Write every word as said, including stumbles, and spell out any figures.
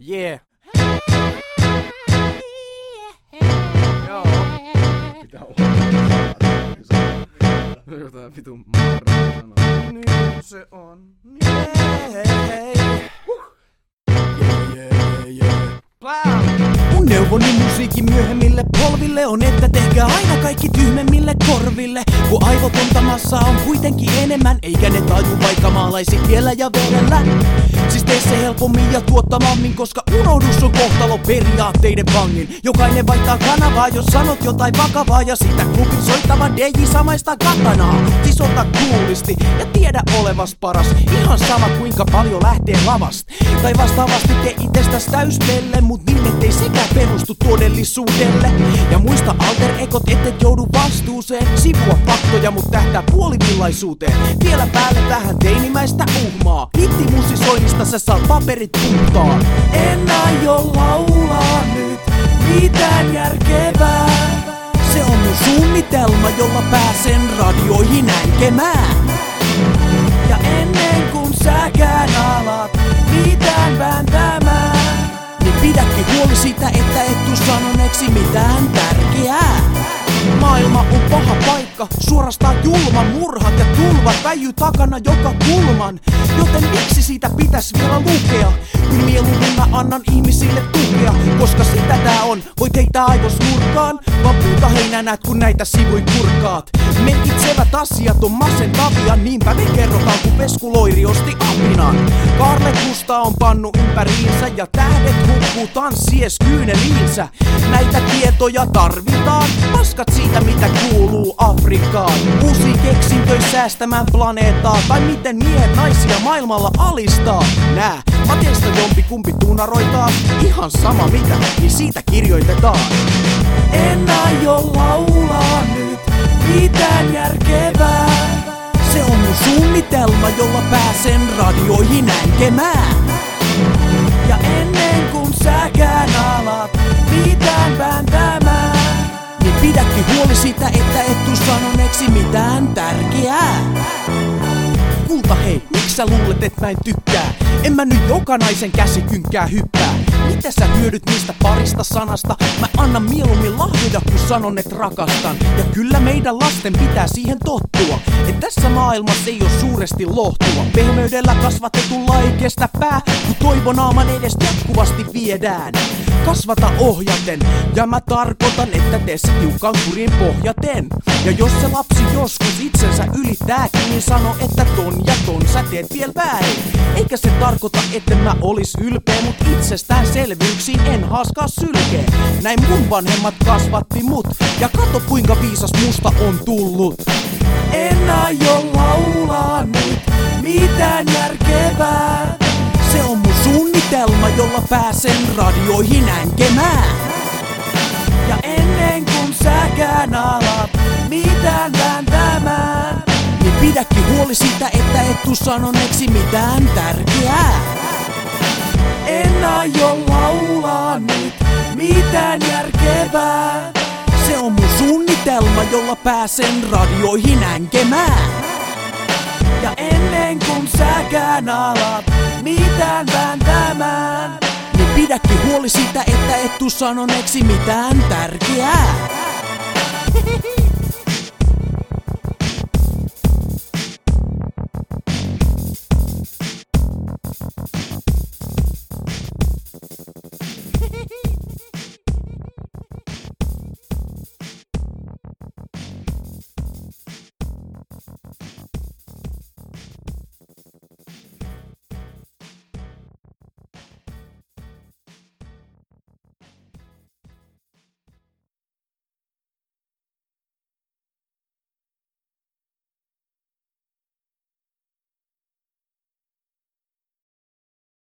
Yeah. Joo. Pitää olla. Jotain vitun marraa sanoo. Niin se on. Yeah. Yeah, yeah, yeah. Plau! Mun neuvoni musiikin myöhemmille polville on, että tehkää aina kaikki tyhmemmille korville. Kun aivotonta massaa on kuitenkin enemmän, eikä ne taju vaikka maalaisi kiellä ja verellä. Siis tee se helpommin ja tuottamammin, koska unohdus on kohtalo periaatteiden vangin. Jokainen vaihtaa kanavaa, jos sanot jotain vakavaa, ja sitä klubin soittavan D J samaista katanaa. Siis ota kuulisti ja tiedä olevas paras, ihan sama kuinka paljon lähtee lavasta. Tai vastaavasti te itestäs täyspelle, mut niin ettei sekä perustu todellisuudelle. Ja muista alter egot, ettet joudu vastuuseen. Sivua faktoja, mut tähtää puolivillaisuuteen. Vielä päälle vähän teinimäistä uhmaa. Hittimusisoinnista sä saat paperit puntaa. En aio laulaa nyt mitään järkevää. Se on mun suunnitelma, jolla pääsen radioihin änkemään. Ja ennen kuin säkään alat mitään vääntämään, niin pidäkin huoli siitä, että et tuu sanoneeksi mitään tärkeää. Maailma on paha paikka, suorastaan julma, murhat ja tulvat väijy takana joka kulman. Joten miksi siitä pitäis vielä lukea? Kyllä mieluummin mä annan ihmisille tukea, koska sitä tää on, voit heittää aivos nurkkaan, vaan puuta heinä näet kun näitä sivui kurkaat. Merkitsevät asiat on masentavia, niinpä me kerrotaan kun Veskuloiri osti apinan. Karle Kusta on pannu ympäriinsä ja tähdet hukkuu tanssies kyyneliinsä. Näitä tietoja tarvitaan, paskat siitä mitä kuuluu Afrikkaan. Uusi keksintöis säästämään planeettaa, tai miten miehet naisia maailmalla alistaa. Nää, mä teistä jompikumpi tunaroitaa, ihan sama mitä, niin siitä kirjoitetaan. En aio laulaa nyt mitään järkevää. Se on mun suunnitelma, jolla pääsen radioihin änkemään. Ja ennen kuin säkään alat mitään vääntämään, niin pidäkin huoli siitä, että et tuu sanoneeksi mitään tärkeää. Kulta hei, miksi sä luulet et mä en tykkää? En mä nyt joka naisen käsikynkkää hyppää. Mitä sä hyödyt niistä parista sanasta? Mä annan mieluummin lahjoja kun sanon et rakastan. Ja kyllä meidän lasten pitää siihen tottua, et tässä maailmassa ei oo suuresti lohtua. Pehmeydellä kasvatetulla ei kestä pää, kun toivonaaman edestä jatkuvasti viedään. Kasvata ohjaten, ja mä tarkoitan, että tee se tiukan kurin pohjaten. Ja jos se lapsi joskus itsensä ylittääkin, niin sano, että ton ja ton sä teet vielä väärin. Eikä se tarkoita, etten mä olis ylpeä, mut itsestäänselvyyksiin en haaskaa sylkeä. Näin mun vanhemmat kasvatti mut, ja kato kuinka viisas musta on tullut. En aio laulaa nyt mitään järkevää. Se on mun suunnitelma, jolla pääsen radioihin änkemään. Ja ennen kuin säkään alat mitään vääntämään, niin pidäkin huoli siitä, että et tuu sanoneeksi mitään tärkeää. En aio laulaa nyt mitään järkevää. Se on mun suunnitelma, jolla pääsen radioihin änkemään. Ja ennen kuin säkään alat mitään vääntämään, niin pidäkin huoli siitä, että et tuu sanoneeksi mitään tärkeää.